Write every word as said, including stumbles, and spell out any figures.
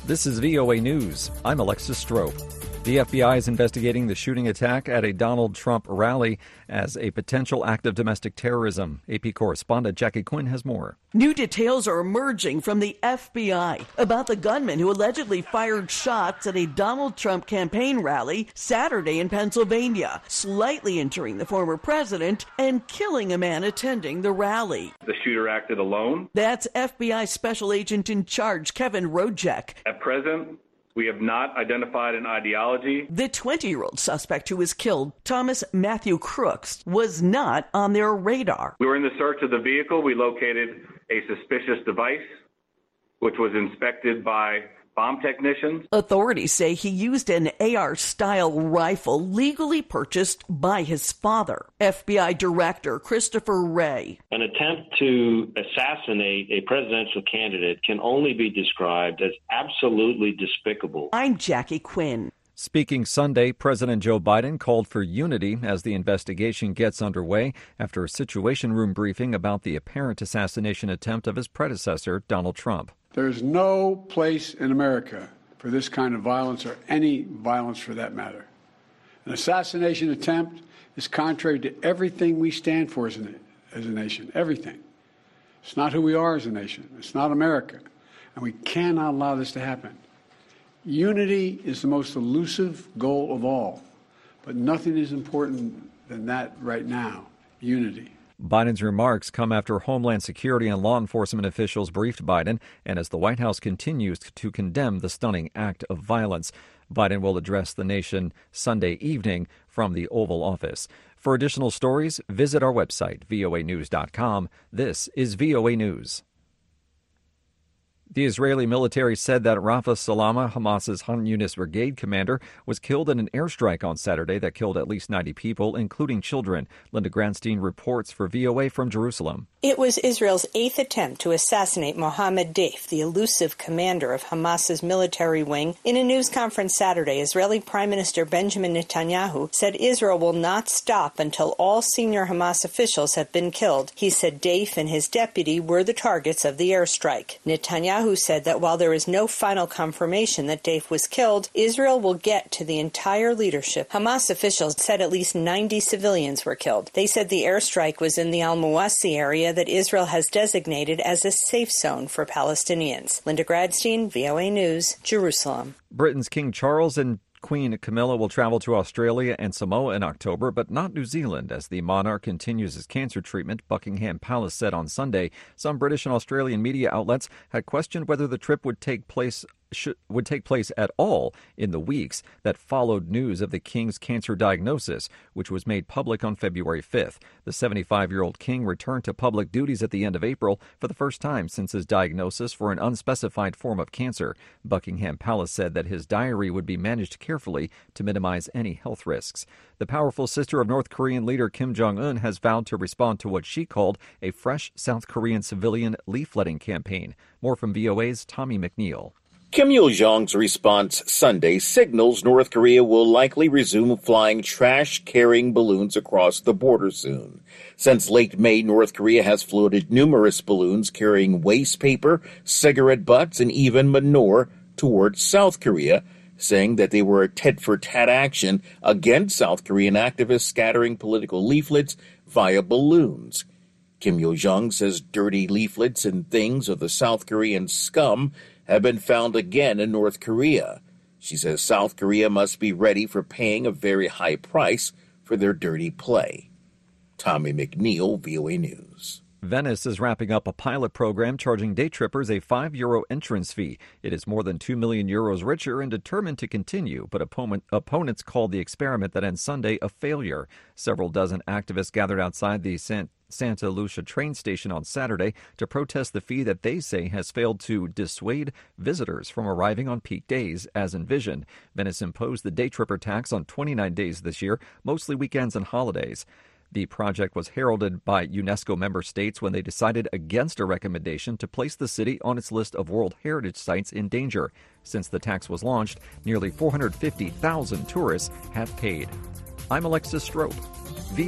This is V O A News. I'm Alexis Strope. The F B I is investigating the shooting attack at a Donald Trump rally as a potential act of domestic terrorism. A P correspondent Jackie Quinn has more. New details are emerging from the F B I about the gunman who allegedly fired shots at a Donald Trump campaign rally Saturday in Pennsylvania, slightly injuring the former president and killing a man attending the rally. The shooter acted alone. That's F B I Special Agent in Charge Kevin Rojek. At present, we have not identified an ideology. The twenty-year-old suspect who was killed, Thomas Matthew Crooks, was not on their radar. We were in the search of the vehicle. We located a suspicious device, which was inspected by bomb technicians. Authorities say he used an A R-style rifle legally purchased by his father. F B I Director Christopher Wray. An attempt to assassinate a presidential candidate can only be described as absolutely despicable. I'm Jackie Quinn. Speaking Sunday, President Joe Biden called for unity as the investigation gets underway after a Situation Room briefing about the apparent assassination attempt of his predecessor, Donald Trump. There's no place in America for this kind of violence or any violence for that matter. An assassination attempt is contrary to everything we stand for as a, as a nation, everything. It's not who we are as a nation. It's not America. And we cannot allow this to happen. Unity is the most elusive goal of all, but nothing is important than that right now, unity. Biden's remarks come after Homeland Security and law enforcement officials briefed Biden and as the White House continues to condemn the stunning act of violence. Biden will address the nation Sunday evening from the Oval Office. For additional stories, visit our website, V O A news dot com. This is V O A News. The Israeli military said that Rafa Salama, Hamas's Han Yunis brigade commander, was killed in an airstrike on Saturday that killed at least ninety people, including children. Linda Granstein reports for V O A from Jerusalem. It was Israel's eighth attempt to assassinate Mohammed Deif, the elusive commander of Hamas's military wing. In a news conference Saturday, Israeli Prime Minister Benjamin Netanyahu said Israel will not stop until all senior Hamas officials have been killed. He said Deif and his deputy were the targets of the airstrike. Netanyahu who said that while there is no final confirmation that Deif was killed, Israel will get to the entire leadership. Hamas officials said at least ninety civilians were killed. They said the airstrike was in the Al-Mawasi area that Israel has designated as a safe zone for Palestinians. Linda Gradstein, V O A News, Jerusalem. Britain's King Charles and Queen Camilla will travel to Australia and Samoa in October, but not New Zealand, as the monarch continues his cancer treatment, Buckingham Palace said on Sunday. Some British and Australian media outlets had questioned whether the trip would take place Should, would take place at all in the weeks that followed news of the king's cancer diagnosis, which was made public on February fifth. The seventy-five-year-old king returned to public duties at the end of April for the first time since his diagnosis for an unspecified form of cancer. Buckingham Palace said that his diary would be managed carefully to minimize any health risks. The powerful sister of North Korean leader Kim Jong-un has vowed to respond to what she called a fresh South Korean civilian leafletting campaign. More from V O A's Tommy McNeil. Kim Yo-jong's response Sunday signals North Korea will likely resume flying trash-carrying balloons across the border soon. Since late May, North Korea has floated numerous balloons carrying waste paper, cigarette butts, and even manure towards South Korea, saying that they were a tit-for-tat action against South Korean activists scattering political leaflets via balloons. Kim Yo-jong says dirty leaflets and things of the South Korean scum have been found again in North Korea. She says South Korea must be ready for paying a very high price for their dirty play. Tommy McNeil, V O A News. Venice is wrapping up a pilot program charging day trippers a five euro entrance fee. It is more than two million euros richer and determined to continue, but opponent, opponents called the experiment that ends Sunday a failure. Several dozen activists gathered outside the San Santa Lucia train station on Saturday to protest the fee that they say has failed to dissuade visitors from arriving on peak days as envisioned. Venice imposed the day tripper tax on twenty-nine days this year, mostly weekends and holidays. The project was heralded by UNESCO member states when they decided against a recommendation to place the city on its list of World Heritage Sites in danger. Since the tax was launched, nearly four hundred fifty thousand tourists have paid. I'm Alexis Strope. V